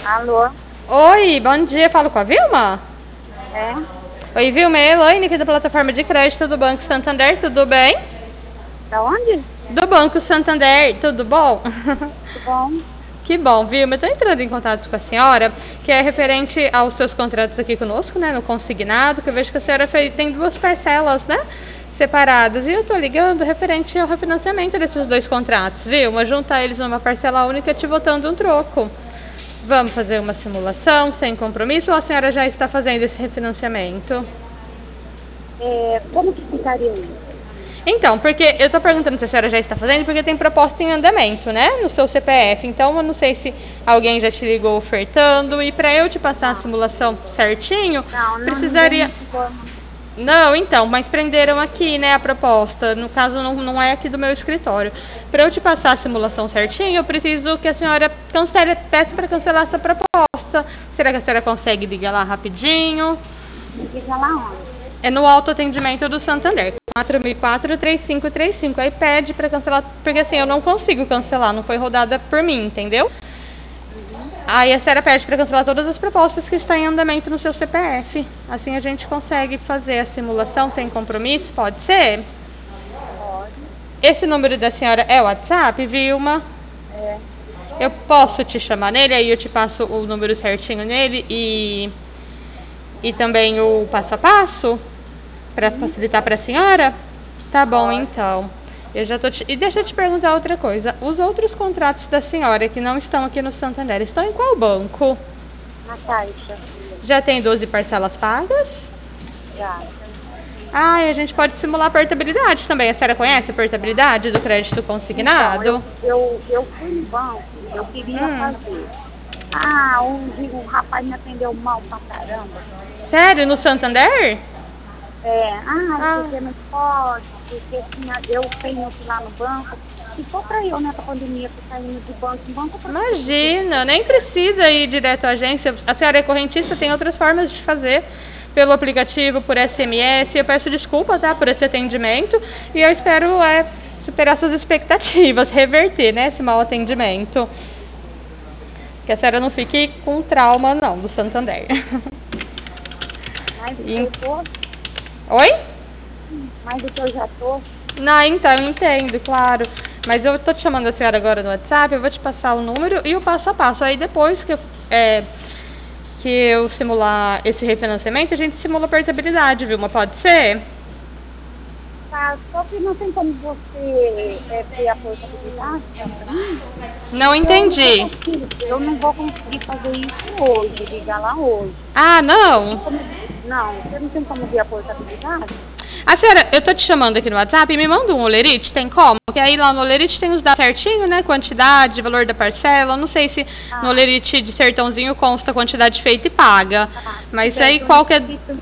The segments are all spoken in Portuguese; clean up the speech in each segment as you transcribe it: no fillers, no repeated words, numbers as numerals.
Alô? Oi, bom dia, falo com a Vilma? É? Oi, Vilma, é Elaine aqui da plataforma de crédito do Banco Santander, tudo bem? Da onde? Do Banco Santander, tudo bom? Tudo bom? Que bom, Vilma, eu estou entrando em contato com a senhora, que é referente aos seus contratos aqui conosco, né, no consignado, que eu vejo que a senhora tem duas parcelas, né, separadas, e eu estou ligando referente ao refinanciamento desses dois contratos, Vilma, juntar eles numa parcela única te botando um troco. Vamos fazer uma simulação sem compromisso ou a senhora já está fazendo esse refinanciamento? Como que ficaria isso? Então, porque eu estou perguntando se a senhora já está fazendo, porque tem proposta em andamento, né, no seu CPF. Então, eu não sei se alguém já te ligou ofertando e para eu te passar a simulação certinho, Não, precisaria... ninguém. Não, então, mas prenderam aqui, né, a proposta. No caso, não é aqui do meu escritório. Para eu te passar a simulação certinho, eu preciso que a senhora cancele, peça para cancelar essa proposta. Será que a senhora consegue ligar lá rapidinho? Diga lá onde? É no autoatendimento do Santander, 4004-3535. Aí pede para cancelar, porque assim, eu não consigo cancelar, não foi rodada por mim, entendeu? Aí a senhora pede para cancelar todas as propostas que estão em andamento no seu CPF. Assim a gente consegue fazer a simulação sem compromisso, pode ser? Pode. Esse número da senhora é o WhatsApp, Vilma? É. Eu posso te chamar nele, aí eu te passo o número certinho nele e também o passo a passo? Para facilitar para a senhora? Tá bom, então. Eu já tô E deixa eu te perguntar outra coisa. Os outros contratos da senhora que não estão aqui no Santander, estão em qual banco? Na Caixa. Já tem 12 parcelas pagas? Já. Ah, e a gente pode simular a portabilidade também. A senhora conhece a portabilidade do crédito consignado? Então, eu fui no banco, eu queria fazer. O rapaz me atendeu mal pra caramba. Sério? No Santander? Porque não pode, porque eu tenho que ir lá no banco. Se for pra eu, nessa pandemia, ficar indo de banco em banco... Imagina, nem precisa ir direto à agência. A senhora é correntista, tem outras formas de fazer. Pelo aplicativo, por SMS. Eu peço desculpa, tá, por esse atendimento. E eu espero superar suas expectativas, reverter, né, esse mau atendimento. Que a senhora não fique com trauma, não, do Santander. Mais do que eu tô? Oi? Mais do que eu já tô? Não, então, eu entendo, claro. Mas eu tô te chamando a senhora agora no WhatsApp, eu vou te passar o número e o passo a passo. Aí depois que eu simular esse refinanciamento, a gente simula a portabilidade, viu? Mas pode ser? Tá, só que não tem como você ter a portabilidade pra mim? Não entendi. Eu não vou conseguir fazer isso hoje, ligar lá hoje. Ah, não? Não, você não tem como ver a portabilidade? A senhora, eu tô te chamando aqui no WhatsApp e me manda um olerite, tem como? Porque aí lá no olerite tem os dados certinho, né? Quantidade, valor da parcela. Eu não sei se no olerite de Sertãozinho consta a quantidade feita e paga. Mas aí qualquer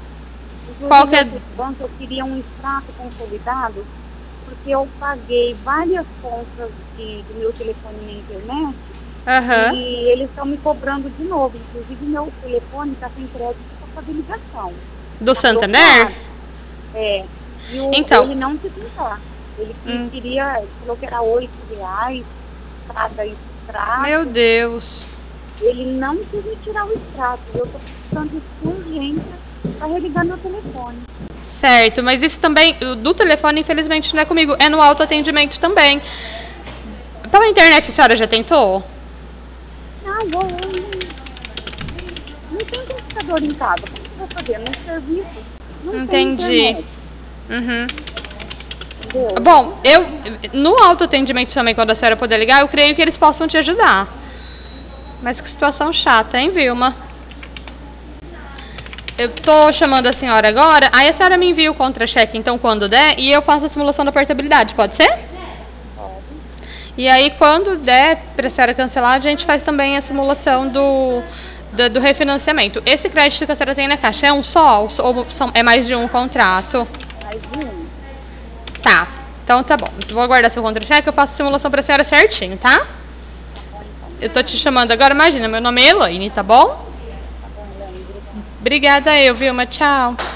banco eu queria um extrato consolidado, porque eu paguei várias contas do meu telefone na internet. E eles estão me cobrando de novo. Inclusive, meu telefone está sem crédito para fazer ligação. Do Santander? É. E então, ele não quis entrar. Ele queria, falou que era R$8 cada extrato. Meu Deus. Ele não quis me tirar o extrato. Eu estou precisando de urgência para religar meu telefone. Certo, mas isso também, do telefone, infelizmente, não é comigo. É no autoatendimento também. Pela internet, a senhora já tentou? Não tem computador em casa. Como que eu vou fazer? No serviço não Entendi. tem internet. Bom, no autoatendimento também, quando a senhora puder ligar, eu creio que eles possam te ajudar. Mas que situação chata, hein, Vilma? Eu tô chamando a senhora agora, aí a senhora me envia o contra-cheque, então, quando der, e eu faço a simulação da portabilidade, pode ser? Pode. E aí, quando der pra senhora cancelar, a gente faz também a simulação do refinanciamento. Esse crédito que a senhora tem na caixa é um só ou é mais de um contrato? Mais de um. Tá, então tá bom. Vou aguardar seu contra-cheque, eu faço a simulação pra senhora certinho, tá? Eu tô te chamando agora, imagina, meu nome é Elaine, tá bom? Tá bom, Elaine. Obrigada eu, Vilma, tchau.